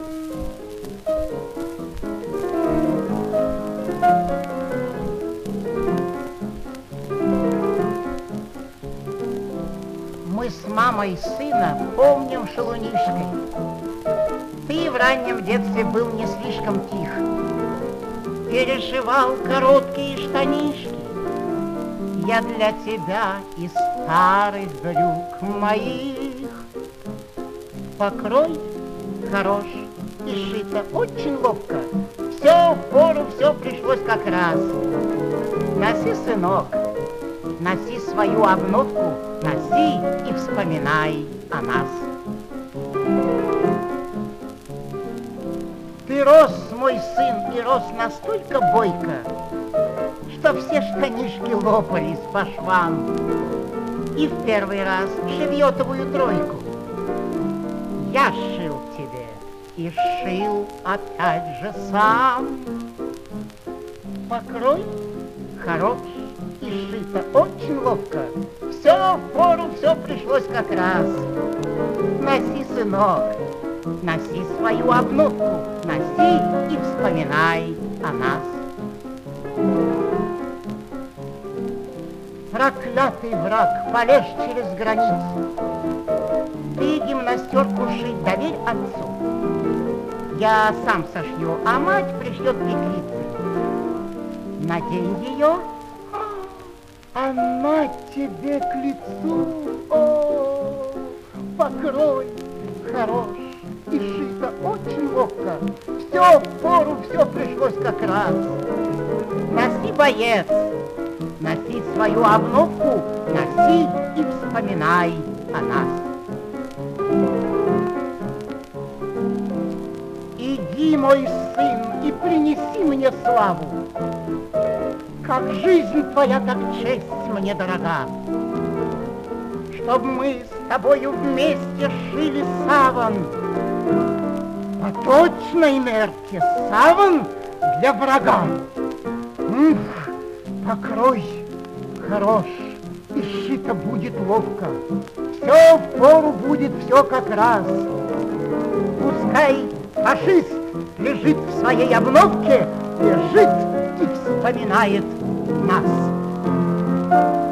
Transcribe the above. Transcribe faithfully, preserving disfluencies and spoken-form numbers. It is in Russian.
Мы с мамой сына помним шалунишкой. Ты в раннем детстве был не слишком тих. Перешивал короткие штанишки. Я для тебя из старых брюк моих. Покрой хорош и шито очень ловко. Все в пору, все пришлось как раз. Носи, сынок, носи свою обновку, носи и вспоминай о нас. Ты рос, мой сын, и рос настолько бойко, что все штанишки лопались по швам. И в первый раз шевьетовую тройку я шил тебе и шил опять же сам. Покрой хорош и шито очень ловко. Все в пору, все пришлось как раз. Носи, сынок, носи свою обновку, носи и вспоминай о нас. Проклятый враг, полез через границу. Ты гимнастерку шить доверь отцу. Я сам сошью, а мать пришлет петлицы. Надень ее, она тебе к лицу. О, покрой хорош и шито очень ловко. Все в пору, все пришлось как раз. Носи, боец, носи свою обновку, носи и вспоминай о нас. Иди, мой сын, и принеси мне славу. Как жизнь твоя, так честь мне дорога. Чтоб мы с тобою вместе шили саван. По точной мерке саван для врага. Ух, покрой хорош, и шито будет ловко. Все в пору будет, все как раз. Пускай фашист лежит в своей обновке, лежит и вспоминает нас.